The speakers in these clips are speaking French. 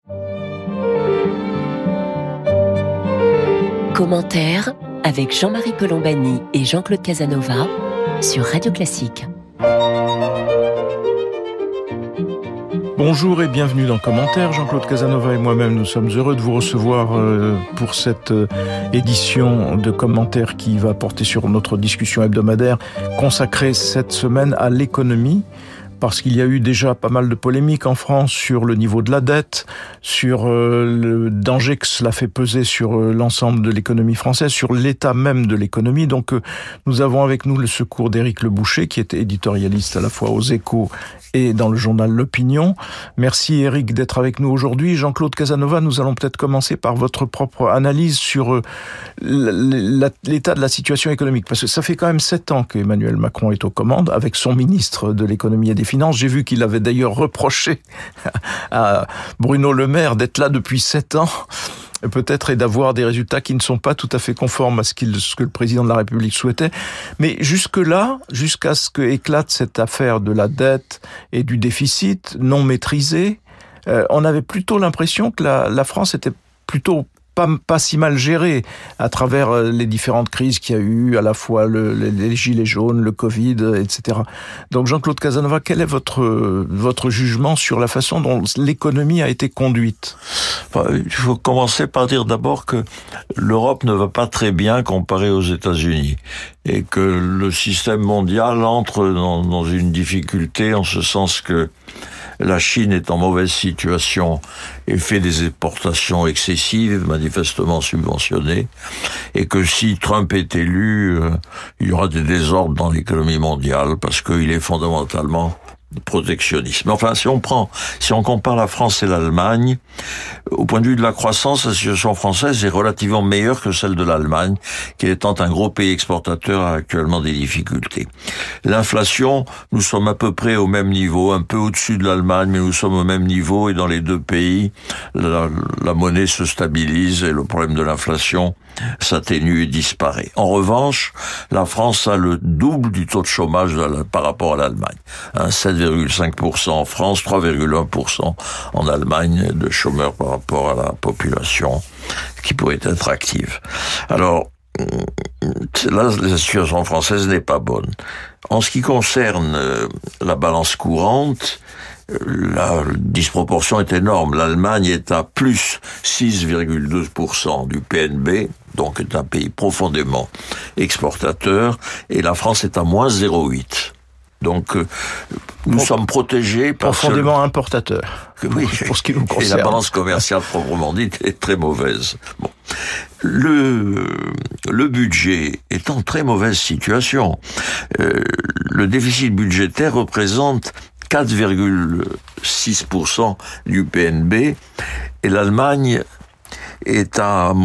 Commentaire avec Jean-Marie Colombani et Jean-Claude Casanova sur Radio Classique. Bonjour et bienvenue dans Commentaire. Jean-Claude Casanova et moi-même, nous sommes heureux de vous recevoir pour cette édition de Commentaire qui va porter sur notre discussion hebdomadaire consacrée cette semaine à l'économie. Parce qu'il y a eu déjà pas mal de polémiques en France sur le niveau de la dette, sur le danger que cela fait peser sur l'ensemble de l'économie française, sur l'état même de l'économie. Donc nous avons avec nous le secours d'Éric Le Boucher, qui est éditorialiste à la fois aux Échos et dans le journal L'Opinion. Merci Éric d'être avec nous aujourd'hui. Jean-Claude Casanova, nous allons peut-être commencer par votre propre analyse sur l'état de la situation économique. Parce que ça fait quand même 7 ans qu'Emmanuel Macron est aux commandes, avec son ministre de l'économie et des finances. J'ai vu qu'il avait d'ailleurs reproché à Bruno Le Maire d'être là depuis 7 ans, peut-être, et d'avoir des résultats qui ne sont pas tout à fait conformes à ce que le président de la République souhaitait. Mais jusque-là, jusqu'à ce que éclate cette affaire de la dette et du déficit non maîtrisé, on avait plutôt l'impression que la France était plutôt pas si mal gérée à travers les différentes crises qu'il y a eu, à la fois les gilets jaunes, le Covid, etc. Donc Jean-Claude Casanova, quel est votre jugement sur la façon dont l'économie a été conduite ? Il faut commencer par dire d'abord que l'Europe ne va pas très bien comparée aux États-Unis et que le système mondial entre dans une difficulté en ce sens que la Chine est en mauvaise situation et fait des exportations excessives, manifestement subventionnées, et que si Trump est élu, il y aura des désordres dans l'économie mondiale parce qu'il est fondamentalement protectionnisme. Enfin, si on compare la France et l'Allemagne, au point de vue de la croissance, la situation française est relativement meilleure que celle de l'Allemagne, qui étant un gros pays exportateur a actuellement des difficultés. L'inflation, nous sommes à peu près au même niveau, un peu au-dessus de l'Allemagne, mais nous sommes au même niveau, et dans les deux pays, la monnaie se stabilise et le problème de l'inflation s'atténue et disparaît. En revanche, la France a le double du taux de chômage par rapport à l'Allemagne. 7,5% en France, 3,1% en Allemagne de chômeurs par rapport à la population qui pourrait être active. Alors, là, la situation française n'est pas bonne. En ce qui concerne la balance courante, la disproportion est énorme. L'Allemagne est à plus 6,2% du PNB, donc est un pays profondément exportateur, et la France est à moins 0,8%. Donc, nous sommes protégés par profondément importateur. Oui, pour ce qui nous concerne. Et la balance commerciale proprement dite est très mauvaise. Bon. Le budget est en très mauvaise situation. Le déficit budgétaire représente 4,6% du PNB et l'Allemagne est à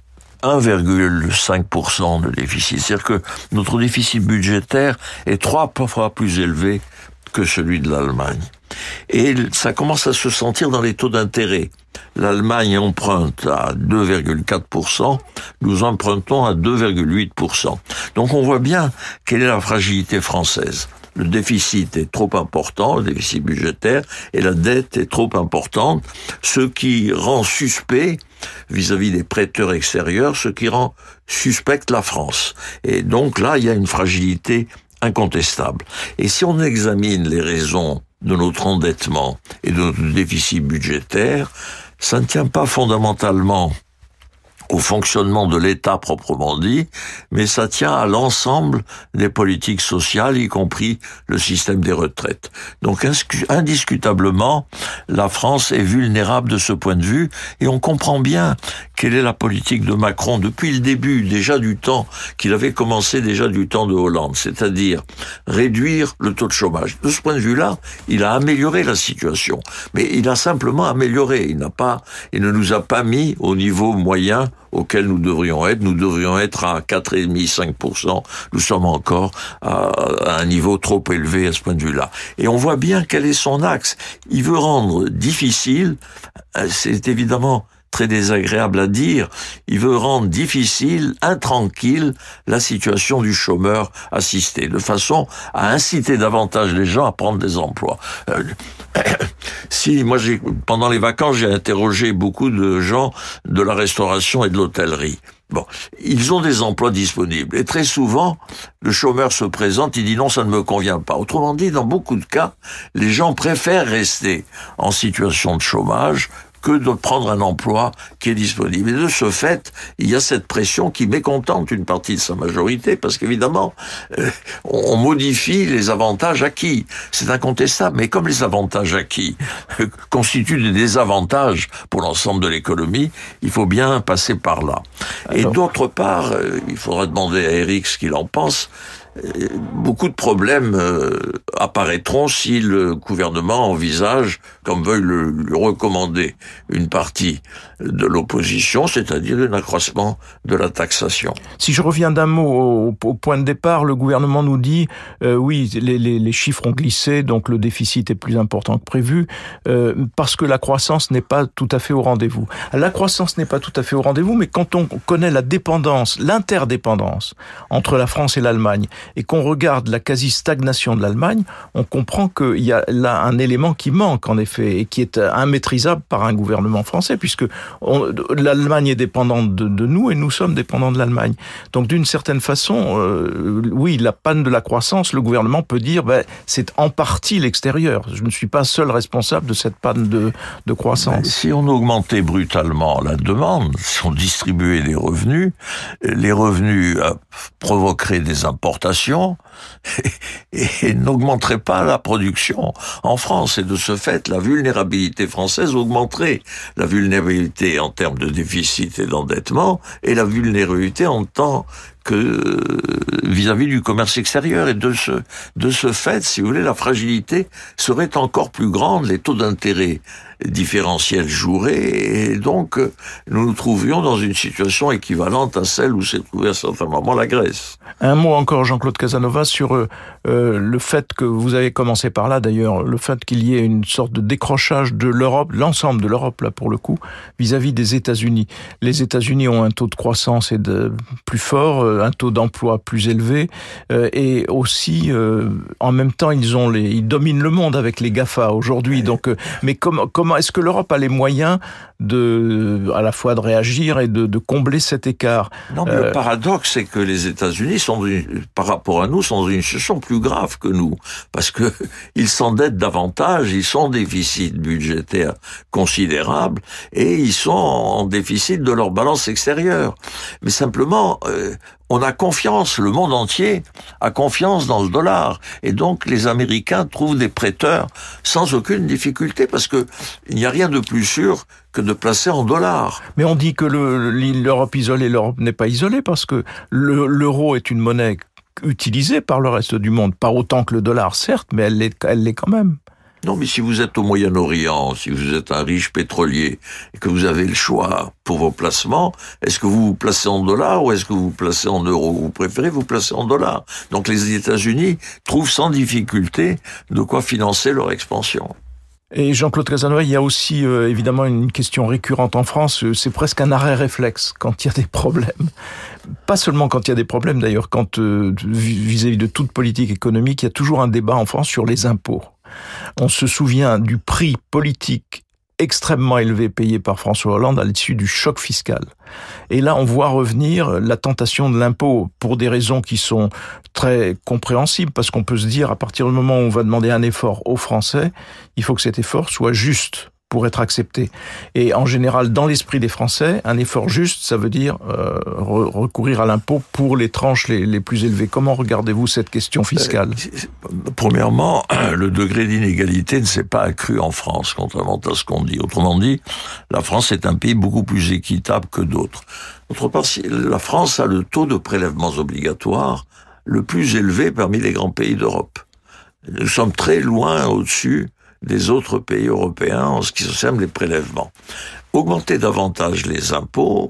1,5% de déficit. C'est-à-dire que notre déficit budgétaire est 3 fois plus élevé que celui de l'Allemagne. Et ça commence à se sentir dans les taux d'intérêt. L'Allemagne emprunte à 2,4%, nous empruntons à 2,8%. Donc on voit bien quelle est la fragilité française. Le déficit est trop important, le déficit budgétaire, et la dette est trop importante, ce qui rend suspect vis-à-vis des prêteurs extérieurs, ce qui rend suspecte la France. Et donc là, il y a une fragilité incontestable. Et si on examine les raisons de notre endettement et de notre déficit budgétaire, ça ne tient pas fondamentalement au fonctionnement de l'État proprement dit, mais ça tient à l'ensemble des politiques sociales, y compris le système des retraites. Donc indiscutablement, la France est vulnérable de ce point de vue, et on comprend bien quelle est la politique de Macron depuis le début, déjà du temps qu'il avait commencé déjà du temps de Hollande, c'est-à-dire réduire le taux de chômage. De ce point de vue-là, il a amélioré la situation, mais il a simplement amélioré. Il ne nous a pas mis au niveau moyen auquel nous devrions être. Nous devrions être à 4,5-5%. Nous sommes encore à un niveau trop élevé à ce point de vue-là. Et on voit bien quel est son axe. Il veut rendre difficile, c'est évidemment très désagréable à dire, il veut rendre difficile, intranquille, la situation du chômeur assisté, de façon à inciter davantage les gens à prendre des emplois. Pendant les vacances, j'ai interrogé beaucoup de gens de la restauration et de l'hôtellerie. Bon, ils ont des emplois disponibles. Et très souvent, le chômeur se présente, il dit non, ça ne me convient pas. Autrement dit, dans beaucoup de cas, les gens préfèrent rester en situation de chômage que de prendre un emploi qui est disponible. Et de ce fait, il y a cette pression qui mécontente une partie de sa majorité, parce qu'évidemment, on modifie les avantages acquis. C'est incontestable, mais comme les avantages acquis constituent des désavantages pour l'ensemble de l'économie, il faut bien passer par là. Et d'autre part, il faudra demander à Eric ce qu'il en pense. Beaucoup de problèmes apparaîtront si le gouvernement envisage, comme veuille le recommander une partie de l'opposition, c'est-à-dire un accroissement de la taxation. Si je reviens d'un mot au point de départ, le gouvernement nous dit oui, les chiffres ont glissé, donc le déficit est plus important que prévu, parce que la croissance n'est pas tout à fait au rendez-vous. La croissance n'est pas tout à fait au rendez-vous, mais quand on connaît la dépendance, l'interdépendance entre la France et l'Allemagne, et qu'on regarde la quasi-stagnation de l'Allemagne, on comprend qu'il y a là un élément qui manque, en effet, et qui est immaîtrisable par un gouvernement français, puisque l'Allemagne est dépendante de nous et nous sommes dépendants de l'Allemagne. Donc, d'une certaine façon, oui, la panne de la croissance, le gouvernement peut dire, c'est en partie l'extérieur. Je ne suis pas seul responsable de cette panne de croissance. Si on augmentait brutalement la demande, si on distribuait des revenus, les revenus provoqueraient des importations et n'augmenterait pas la production en France. Et de ce fait, la vulnérabilité française augmenterait. La vulnérabilité en termes de déficit et d'endettement et la vulnérabilité en tant que vis-à-vis du commerce extérieur. Et de ce fait, si vous voulez, la fragilité serait encore plus grande, les taux d'intérêt différentiels joueraient, et donc nous nous trouvions dans une situation équivalente à celle où s'est trouvée à un certain moment la Grèce. Un mot encore, Jean-Claude Casanova, sur le fait que vous avez commencé par là d'ailleurs, le fait qu'il y ait une sorte de décrochage de l'Europe, l'ensemble de l'Europe là pour le coup, vis-à-vis des États-Unis. Les États-Unis ont un taux de croissance plus fort, un taux d'emploi plus élevé, et aussi en même temps ils dominent le monde avec les GAFA aujourd'hui. Donc, mais comment est-ce que l'Europe a les moyens à la fois de réagir et de combler cet écart? Non, mais le paradoxe, c'est que les États-Unis par rapport à nous, sont dans une situation plus grave que nous, parce que ils s'endettent davantage, ils sont en déficit budgétaire considérable, et ils sont en déficit de leur balance extérieure. Mais simplement, on a confiance, le monde entier a confiance dans le dollar. Et donc, les Américains trouvent des prêteurs sans aucune difficulté, parce que il n'y a rien de plus sûr que de placer en dollars. Mais on dit que l'Europe isolée, l'Europe n'est pas isolée, parce que l'euro est une monnaie utilisée par le reste du monde. Pas autant que le dollar, certes, mais elle l'est quand même. Non, mais si vous êtes au Moyen-Orient, si vous êtes un riche pétrolier et que vous avez le choix pour vos placements, est-ce que vous vous placez en dollars ou est-ce que vous vous placez en euros? Vous préférez vous placer en dollars. Donc les États-Unis trouvent sans difficulté de quoi financer leur expansion. Et Jean-Claude Casanova, il y a aussi évidemment une question récurrente en France, c'est presque un arrêt réflexe quand il y a des problèmes. Pas seulement quand il y a des problèmes d'ailleurs, quand vis-à-vis de toute politique économique, il y a toujours un débat en France sur les impôts. On se souvient du prix politique extrêmement élevé payé par François Hollande à l'issue du choc fiscal. Et là, on voit revenir la tentation de l'impôt pour des raisons qui sont très compréhensibles, parce qu'on peut se dire, à partir du moment où on va demander un effort aux Français, il faut que cet effort soit juste pour être accepté. Et en général, dans l'esprit des Français, un effort juste, ça veut dire recourir à l'impôt pour les tranches les plus élevées. Comment regardez-vous cette question fiscale ? Premièrement, le degré d'inégalité ne s'est pas accru en France, contrairement à ce qu'on dit. Autrement dit, la France est un pays beaucoup plus équitable que d'autres. D'autre part, la France a le taux de prélèvements obligatoires le plus élevé parmi les grands pays d'Europe. Nous sommes très loin au-dessus des autres pays européens en ce qui concerne les prélèvements. Augmenter davantage les impôts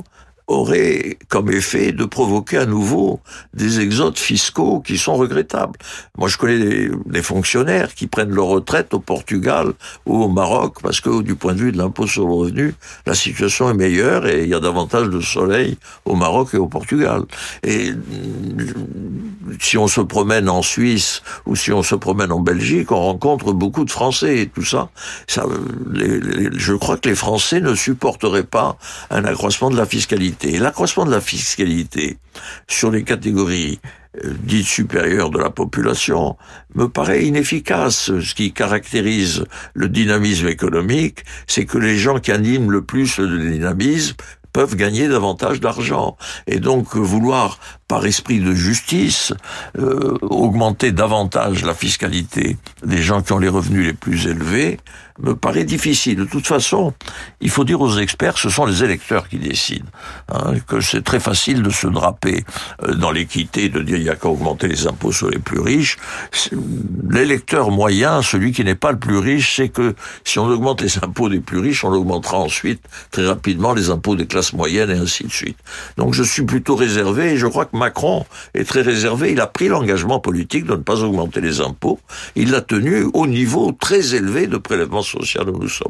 aurait comme effet de provoquer à nouveau des exodes fiscaux qui sont regrettables. Moi, je connais des fonctionnaires qui prennent leur retraite au Portugal ou au Maroc parce que, du point de vue de l'impôt sur le revenu, la situation est meilleure et il y a davantage de soleil au Maroc et au Portugal. Et si on se promène en Suisse ou si on se promène en Belgique, on rencontre beaucoup de Français et tout ça. Je crois que les Français ne supporteraient pas un accroissement de la fiscalité. Et l'accroissement de la fiscalité sur les catégories dites supérieures de la population me paraît inefficace. Ce qui caractérise le dynamisme économique, c'est que les gens qui animent le plus le dynamisme peuvent gagner davantage d'argent. Et donc vouloir, par esprit de justice, augmenter davantage la fiscalité des gens qui ont les revenus les plus élevés, me paraît difficile. De toute façon, il faut dire aux experts, ce sont les électeurs qui décident. Que c'est très facile de se draper dans l'équité, de dire il n'y a qu'à augmenter les impôts sur les plus riches. L'électeur moyen, celui qui n'est pas le plus riche, c'est que si on augmente les impôts des plus riches, on augmentera ensuite très rapidement les impôts des classes moyennes et ainsi de suite. Donc je suis plutôt réservé et je crois que Macron est très réservé. Il a pris l'engagement politique de ne pas augmenter les impôts. Il l'a tenu au niveau très élevé de prélèvement social où nous sommes.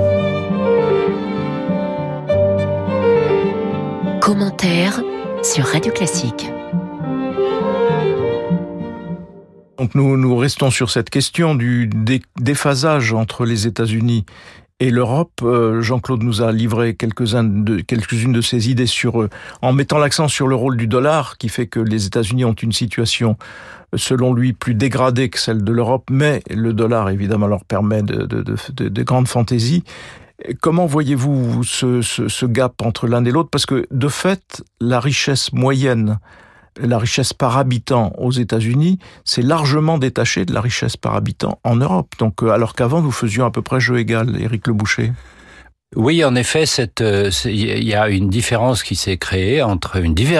Commentaire sur Radio Classique. Donc nous restons sur cette question du déphasage entre les États-Unis et l'Europe. Jean-Claude nous a livré quelques-unes de ses idées en mettant l'accent sur le rôle du dollar, qui fait que les États-Unis ont une situation, selon lui, plus dégradée que celle de l'Europe, mais le dollar, évidemment, leur permet de grandes fantaisies. Comment voyez-vous ce gap entre l'un et l'autre? Parce que, de fait, la richesse moyenne, la richesse par habitant aux États-Unis, c'est largement détaché de la richesse par habitant en Europe. Donc, alors qu'avant, nous faisions à peu près jeu égal, Éric Le Boucher. Oui, en effet, il y a une divergence qui s'est créée entre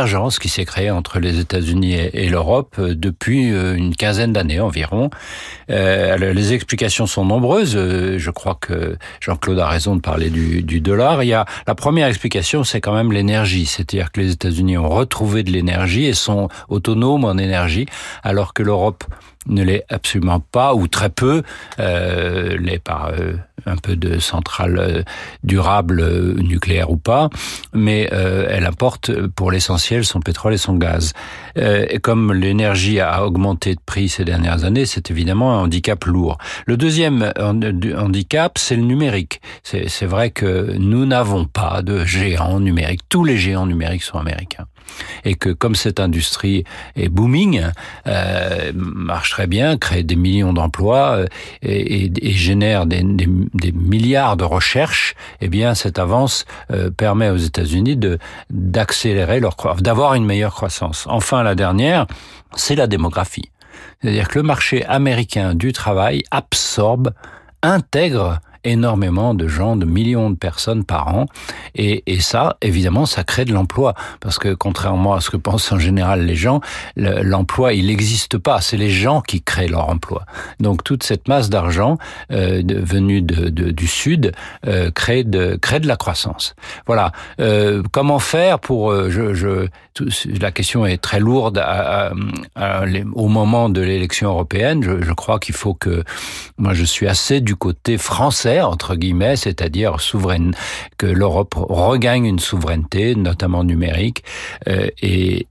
les États-Unis et l'Europe depuis une quinzaine d'années environ. Les explications sont nombreuses. Je crois que Jean-Claude a raison de parler du dollar. La première explication, c'est quand même l'énergie. C'est-à-dire que les États-Unis ont retrouvé de l'énergie et sont autonomes en énergie, alors que l'Europe ne l'est absolument pas, ou très peu, l'est par un peu de centrales durables, nucléaires ou pas, mais elle importe pour l'essentiel son pétrole et son gaz. Et comme l'énergie a augmenté de prix ces dernières années, c'est évidemment un handicap lourd. Le deuxième handicap, c'est le numérique. C'est vrai que nous n'avons pas de géants numériques. Tous les géants numériques sont américains. Et que comme cette industrie est booming, marche très bien, crée des millions d'emplois et génère des milliards de recherches, eh bien cette avance permet aux États-Unis d'accélérer d'avoir une meilleure croissance. Enfin, la dernière, c'est la démographie. C'est-à-dire que le marché américain du travail intègre énormément de gens, de millions de personnes par an, et ça, évidemment, ça crée de l'emploi, parce que contrairement à ce que pensent en général les gens, l'emploi, il n'existe pas, c'est les gens qui créent leur emploi. Donc toute cette masse d'argent venue du Sud crée de la croissance. Voilà. Comment faire pour... la question est très lourde au moment de l'élection européenne. Je crois qu'il faut que... Moi, je suis assez du côté français, entre guillemets, c'est-à-dire souveraine, que l'Europe regagne une souveraineté, notamment numérique, et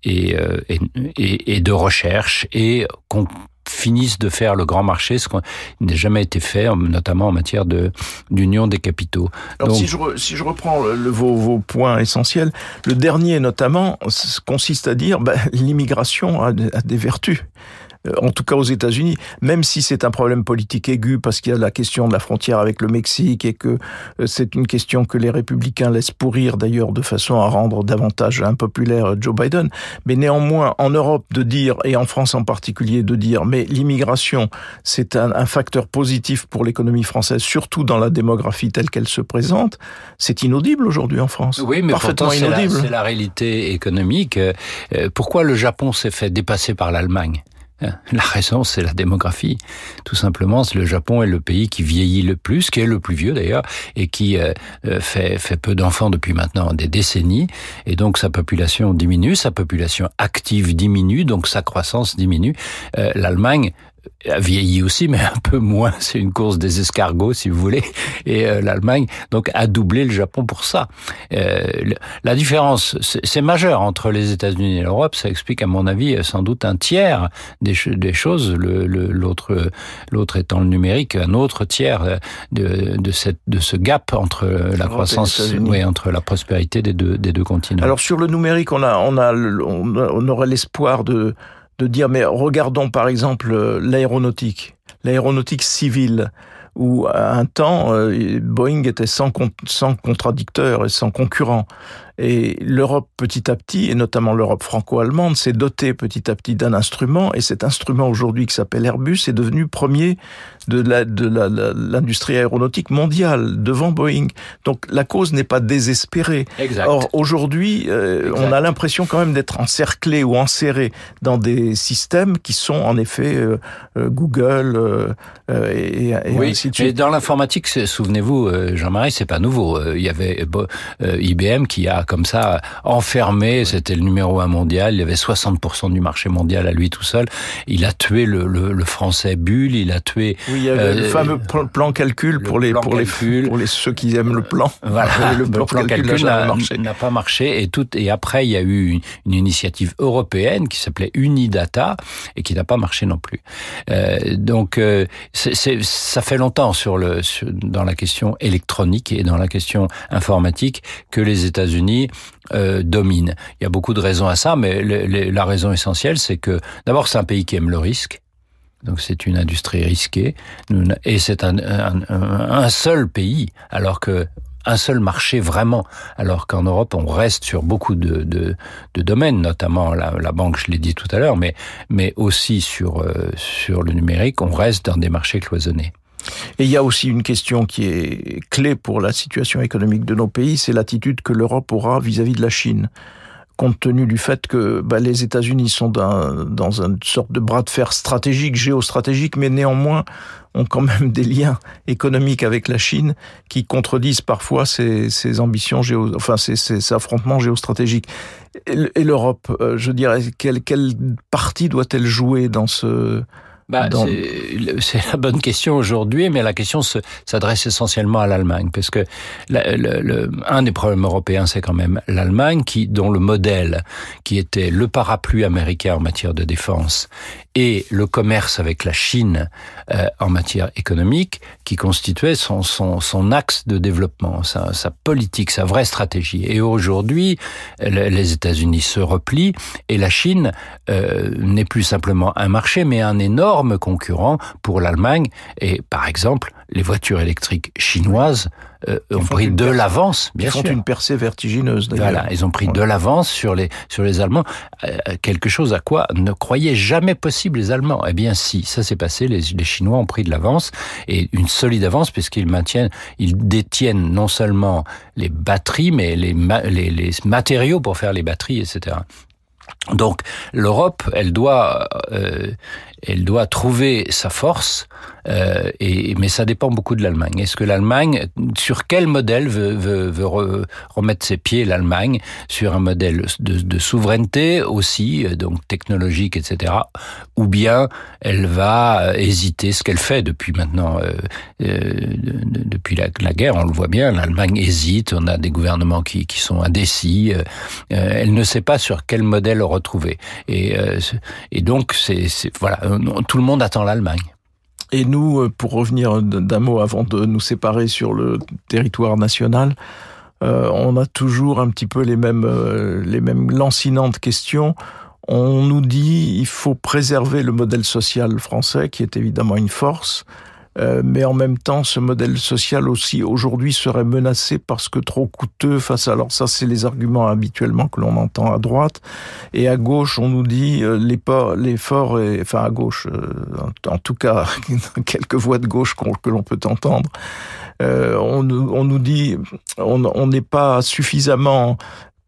de recherche, et qu'on finisse de faire le grand marché, ce qui n'a jamais été fait, notamment en matière d'union des capitaux. Alors, donc, si je reprends vos points essentiels, le dernier notamment consiste à dire l'immigration a des vertus. En tout cas aux États-Unis, même si c'est un problème politique aigu parce qu'il y a la question de la frontière avec le Mexique et que c'est une question que les républicains laissent pourrir d'ailleurs de façon à rendre davantage impopulaire Joe Biden, mais néanmoins en Europe de dire, et en France en particulier de dire, mais l'immigration c'est un facteur positif pour l'économie française, surtout dans la démographie telle qu'elle se présente, c'est inaudible aujourd'hui en France. Oui, mais parfaitement inaudible. C'est la réalité économique. Pourquoi le Japon s'est fait dépasser par l'Allemagne ? La raison, c'est la démographie. Tout simplement, le Japon est le pays qui vieillit le plus, qui est le plus vieux d'ailleurs, et qui fait peu d'enfants depuis maintenant des décennies. Et donc, sa population diminue, sa population active diminue, donc sa croissance diminue. L'Allemagne vieillit aussi, mais un peu moins. C'est une course des escargots, si vous voulez. Et l'Allemagne, donc, a doublé le Japon pour ça. La différence, c'est majeur entre les États-Unis et l'Europe. Ça explique, à mon avis, sans doute un tiers des choses. L'autre étant le numérique, un autre tiers de ce gap entre la croissance, entre la prospérité des deux continents. Alors sur le numérique, on aurait l'espoir de dire, mais regardons par exemple l'aéronautique civile, où à un temps, Boeing était sans contradicteur et sans concurrent. Et l'Europe, petit à petit, et notamment l'Europe franco-allemande, s'est dotée petit à petit d'un instrument, et cet instrument aujourd'hui qui s'appelle Airbus est devenu premier de l'industrie aéronautique mondiale, devant Boeing. Donc la cause n'est pas désespérée. Exact. Or, aujourd'hui, on a l'impression quand même d'être encerclé ou enserré dans des systèmes qui sont en effet Google et oui, ainsi de suite. Mais dans l'informatique, souvenez-vous, Jean-Marie, c'est pas nouveau. Il y avait IBM qui a comme ça enfermé, c'était le numéro 1 mondial, il y avait 60% du marché mondial à lui tout seul. Il a tué le français Bull, il a tué... Oui, il y avait le fameux plan calcul pour ceux qui aiment le plan. Voilà, le plan calcul n'a pas marché. Et après, il y a eu une initiative européenne qui s'appelait Unidata et qui n'a pas marché non plus. Donc, ça fait longtemps dans la question électronique et dans la question informatique que les États-Unis dominent. Il y a beaucoup de raisons à ça, mais la raison essentielle, c'est que d'abord, c'est un pays qui aime le risque. Donc c'est une industrie risquée, et c'est un seul pays, alors que un seul marché vraiment, alors qu'en Europe on reste sur beaucoup de domaines, notamment la banque, je l'ai dit tout à l'heure, mais aussi sur le numérique, on reste dans des marchés cloisonnés. Et il y a aussi une question qui est clé pour la situation économique de nos pays, c'est l'attitude que l'Europe aura vis-à-vis de la Chine. Compte tenu du fait que les États-Unis sont dans une sorte de bras de fer stratégique, géostratégique, mais néanmoins ont quand même des liens économiques avec la Chine qui contredisent parfois ces ambitions ces affrontements géostratégiques. Et l'Europe, je dirais, quelle partie doit-elle jouer dans ce... C'est la bonne question aujourd'hui, mais la question s'adresse essentiellement à l'Allemagne, parce que un des problèmes européens, c'est quand même l'Allemagne, dont le modèle, qui était le parapluie américain en matière de défense, et le commerce avec la Chine en matière économique, qui constituait son axe de développement, sa politique, sa vraie stratégie. Et aujourd'hui, les États-Unis se replient, et la Chine n'est plus simplement un marché, mais un énorme concurrent pour l'Allemagne. Et par exemple, les voitures électriques chinoises ont pris de l'avance, bien sûr. Ils font une percée vertigineuse, d'ailleurs. Voilà, ils ont pris de l'avance sur les Allemands. Quelque chose à quoi ne croyaient jamais possible les Allemands. Eh bien, si, ça s'est passé. Les Chinois ont pris de l'avance, et une solide avance, puisqu'ils détiennent non seulement les batteries, mais les matériaux pour faire les batteries, etc. Donc, l'Europe, elle doit trouver sa force, mais ça dépend beaucoup de l'Allemagne. Est-ce que l'Allemagne, sur quel modèle veut remettre ses pieds l'Allemagne? Sur un modèle de souveraineté aussi, donc technologique, etc. Ou bien elle va hésiter, ce qu'elle fait depuis maintenant, depuis la guerre, on le voit bien, l'Allemagne hésite, on a des gouvernements qui sont indécis, elle ne sait pas sur quel modèle retrouver. Et donc, voilà, tout le monde attend l'Allemagne. Et nous, pour revenir d'un mot avant de nous séparer sur le territoire national, on a toujours un petit peu les mêmes lancinantes questions. On nous dit il faut préserver le modèle social français, qui est évidemment une force, mais en même temps, ce modèle social aussi aujourd'hui serait menacé parce que trop coûteux alors ça, c'est les arguments habituellement que l'on entend à droite, et à gauche, on nous dit l'effort est, enfin à gauche, en tout cas quelques voix de gauche que l'on peut entendre, on nous dit on n'est pas suffisamment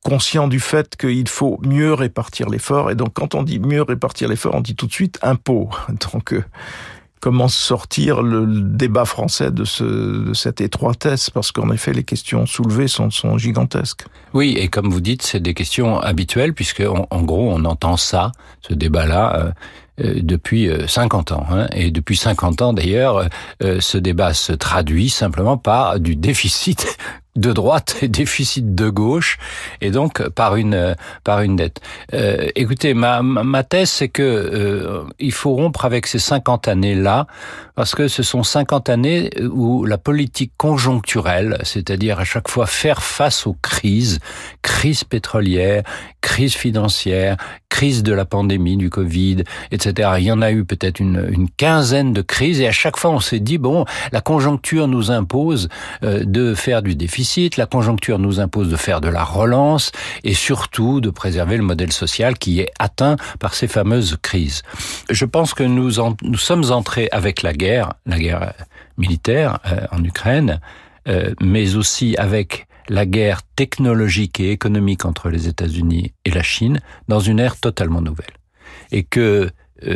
conscient du fait qu'il faut mieux répartir l'effort. Et donc, quand on dit mieux répartir l'effort, on dit tout de suite impôt. Donc, comment sortir le débat français de cette étroitesse? Parce qu'en effet, les questions soulevées sont gigantesques. Oui, et comme vous dites, c'est des questions habituelles, puisque en gros, on entend ça, ce débat-là, depuis 50 ans. Et depuis 50 ans, d'ailleurs, ce débat se traduit simplement par du déficit de droite et déficit de gauche, et donc par une dette. Écoutez, ma thèse, c'est que il faut rompre avec ces 50 années-là, parce que ce sont 50 années où la politique conjoncturelle, c'est-à-dire à chaque fois faire face aux crises pétrolière, crise financière, crise de la pandémie, du Covid, etc. Il y en a eu peut-être une quinzaine de crises, et à chaque fois on s'est dit, bon, la conjoncture nous impose de faire du déficit, la conjoncture nous impose de faire de la relance, et surtout de préserver le modèle social qui est atteint par ces fameuses crises. Je pense que nous sommes entrés avec la guerre militaire en Ukraine, mais aussi avec la guerre technologique et économique entre les États-Unis et la Chine, dans une ère totalement nouvelle. Et que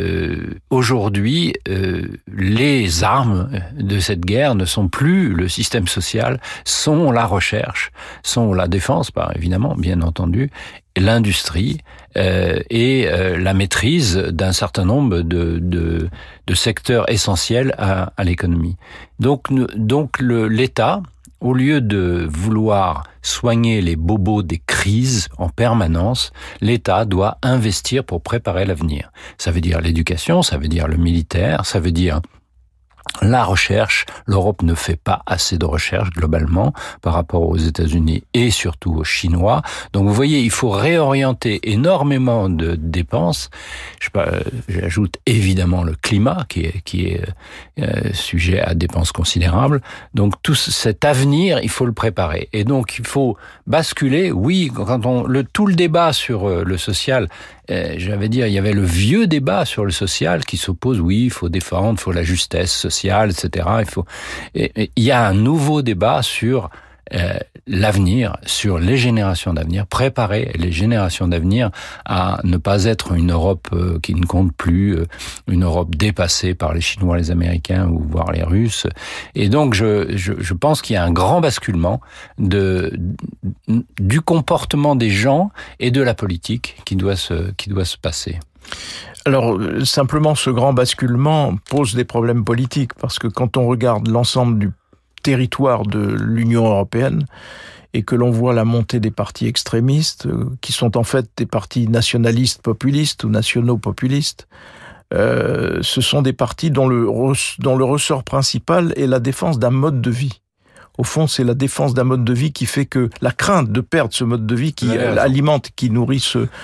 aujourd'hui, les armes de cette guerre ne sont plus le système social, sont la recherche, sont la défense, évidemment, bien entendu, l'industrie et la maîtrise d'un certain nombre de secteurs essentiels à l'économie. Donc l'État, au lieu de vouloir soigner les bobos des crises en permanence, l'État doit investir pour préparer l'avenir. Ça veut dire l'éducation, ça veut dire le militaire, ça veut dire la recherche. L'Europe ne fait pas assez de recherche globalement par rapport aux États-Unis et surtout aux Chinois. Donc vous voyez, il faut réorienter énormément de dépenses. J'ajoute évidemment le climat qui est sujet à dépenses considérables. Donc tout cet avenir, il faut le préparer. Et donc il faut basculer. Oui, tout le débat sur le social, j'avais dire, il y avait le vieux débat sur le social qui s'oppose, oui, il faut défendre, il faut la justesse sociale, etc. Il y a un nouveau débat sur l'avenir, sur les générations d'avenir, préparer les générations d'avenir à ne pas être une Europe qui ne compte plus, une Europe dépassée par les Chinois, les Américains ou voire les Russes. Et donc je pense qu'il y a un grand basculement du comportement des gens et de la politique qui doit se passer. Alors, simplement, ce grand basculement pose des problèmes politiques, parce que quand on regarde l'ensemble du territoire de l'Union européenne et que l'on voit la montée des partis extrémistes, qui sont en fait des partis nationalistes populistes ou nationaux populistes, ce sont des partis dont le ressort principal est la défense d'un mode de vie. Au fond, c'est la défense d'un mode de vie qui fait que la crainte de perdre ce mode de vie qui alimente, qui nourrit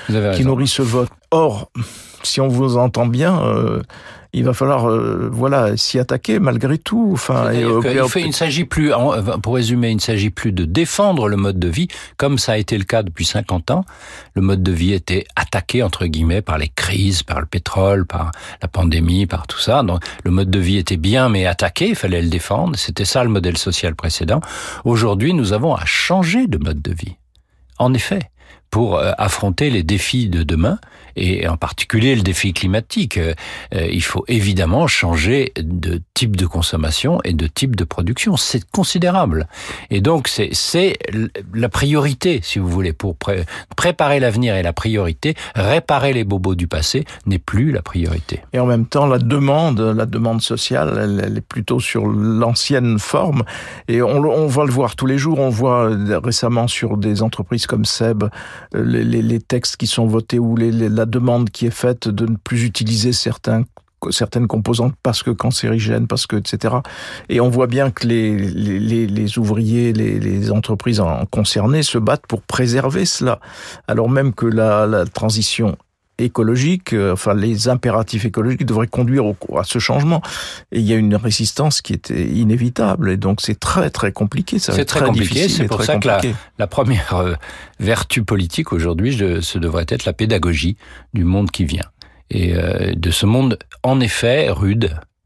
ce vote. Or, si on vous entend bien, il va falloir s'y attaquer malgré tout. Enfin, il s'agit plus, pour résumer, il ne s'agit plus de défendre le mode de vie, comme ça a été le cas depuis 50 ans. Le mode de vie était attaqué, entre guillemets, par les crises, par le pétrole, par la pandémie, par tout ça. Donc, le mode de vie était bien, mais attaqué, il fallait le défendre. C'était ça le modèle social précédent. Aujourd'hui, nous avons à changer de mode de vie. En effet, pour affronter les défis de demain, et en particulier le défi climatique. Il faut évidemment changer de type de consommation et de type de production. C'est considérable. Et donc, c'est la priorité, si vous voulez, pour préparer l'avenir et la priorité. Réparer les bobos du passé n'est plus la priorité. Et en même temps, la demande sociale, elle est plutôt sur l'ancienne forme. Et on va le voir tous les jours. On voit récemment sur des entreprises comme SEB, les textes qui sont votés ou la demande qui est faite de ne plus utiliser certaines composantes parce que cancérigènes, etc. Et on voit bien que les ouvriers, les entreprises concernées se battent pour préserver cela. Alors même que la transition écologique, les impératifs écologiques devraient conduire à ce changement. Et il y a une résistance qui est inévitable. Et donc c'est très très compliqué. C'est très compliqué. C'est pour ça que la première vertu politique aujourd'hui, ce devrait être la pédagogie du monde qui vient. Et de ce monde, en effet, rude,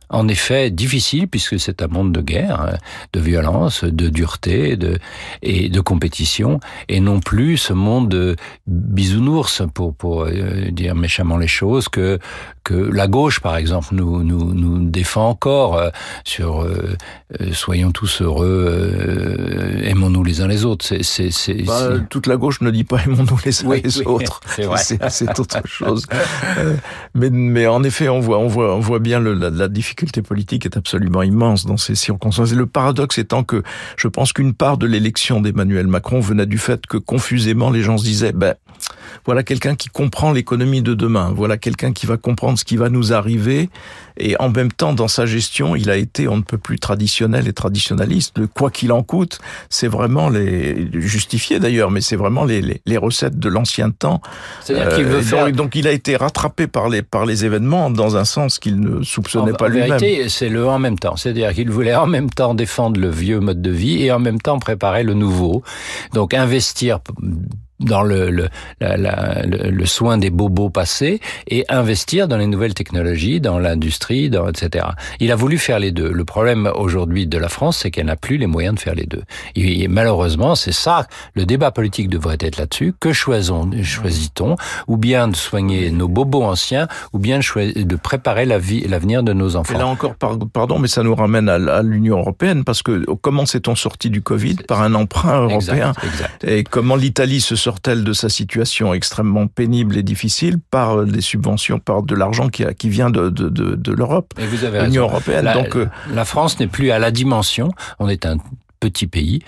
en effet difficile puisque c'est un monde de guerre, de violence, de dureté et de compétition, et non plus ce monde de bisounours, pour dire méchamment les choses, que la gauche, par exemple, nous défend encore sur soyons tous heureux, aimons-nous les uns les autres. Toute la gauche ne dit pas aimons-nous les uns les autres. C'est vrai. C'est autre chose. Mais en effet, on voit bien la difficulté politique est absolument immense dans ces circonstances. Et le paradoxe étant que je pense qu'une part de l'élection d'Emmanuel Macron venait du fait que confusément les gens se disaient voilà quelqu'un qui comprend l'économie de demain, voilà quelqu'un qui va comprendre ce qui va nous arriver, et en même temps dans sa gestion il a été on ne peut plus traditionnel et traditionnaliste. Le quoi qu'il en coûte, c'est vraiment justifié d'ailleurs, mais c'est vraiment les recettes de l'ancien temps. C'est-à-dire qu'il veut faire... donc il a été rattrapé par les événements dans un sens qu'il ne soupçonnait pas lui-même. En vérité, c'est le en même temps, c'est-à-dire qu'il voulait en même temps défendre le vieux mode de vie et en même temps préparer le nouveau. Donc investir dans le soin des bobos passés et investir dans les nouvelles technologies, dans l'industrie, etc. Il a voulu faire les deux. Le problème aujourd'hui de la France, c'est qu'elle n'a plus les moyens de faire les deux. Et malheureusement, c'est ça, le débat politique devrait être là-dessus. Que choisit-on? Ou bien de soigner nos bobos anciens, ou bien de préparer l'avenir de nos enfants. Et là encore, pardon, mais ça nous ramène à l'Union européenne, parce que comment s'est-on sorti du Covid? Par un emprunt européen. Exact. Et comment l'Italie se sort-elle de sa situation extrêmement pénible et difficile? Par des subventions, par de l'argent qui vient de l'Europe, l'Union européenne. La France n'est plus à la dimension. On est un petit pays.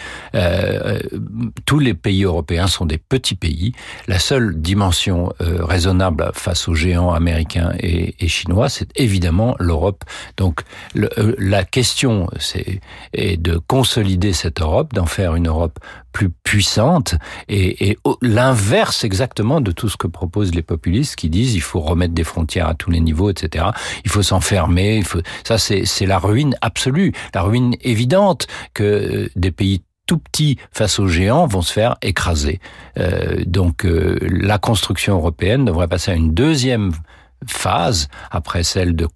Tous les pays européens sont des petits pays. La seule dimension raisonnable face aux géants américains et chinois, c'est évidemment l'Europe. Donc la question, est de consolider cette Europe, d'en faire une Europe plus puissante et l'inverse exactement de tout ce que proposent les populistes qui disent il faut remettre des frontières à tous les niveaux, etc. Il faut s'enfermer. Ça, c'est la ruine absolue, la ruine évidente que des pays tout petits face aux géants vont se faire écraser. Donc la construction européenne devrait passer à une deuxième phase, après celle de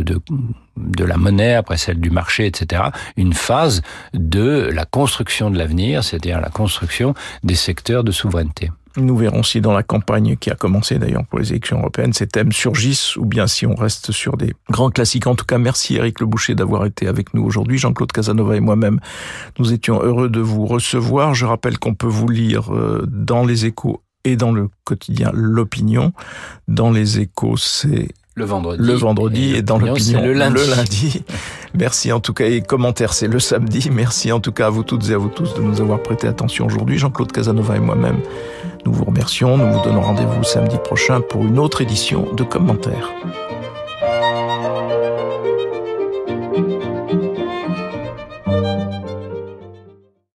la monnaie, après celle du marché, etc., une phase de la construction de l'avenir, c'est-à-dire la construction des secteurs de souveraineté. Nous verrons si dans la campagne qui a commencé d'ailleurs pour les élections européennes, ces thèmes surgissent ou bien si on reste sur des grands classiques. En tout cas, merci Éric Le Boucher d'avoir été avec nous aujourd'hui. Jean-Claude Casanova et moi-même, nous étions heureux de vous recevoir. Je rappelle qu'on peut vous lire dans les Échos et dans le quotidien L'Opinion. Dans les Échos, c'est le vendredi et dans l'Opinion, le lundi. Merci en tout cas, et commentaires, c'est le samedi. Merci en tout cas à vous toutes et à vous tous de nous avoir prêté attention aujourd'hui. Jean-Claude Casanova et moi-même, nous vous remercions. Nous vous donnons rendez-vous samedi prochain pour une autre édition de Commentaires.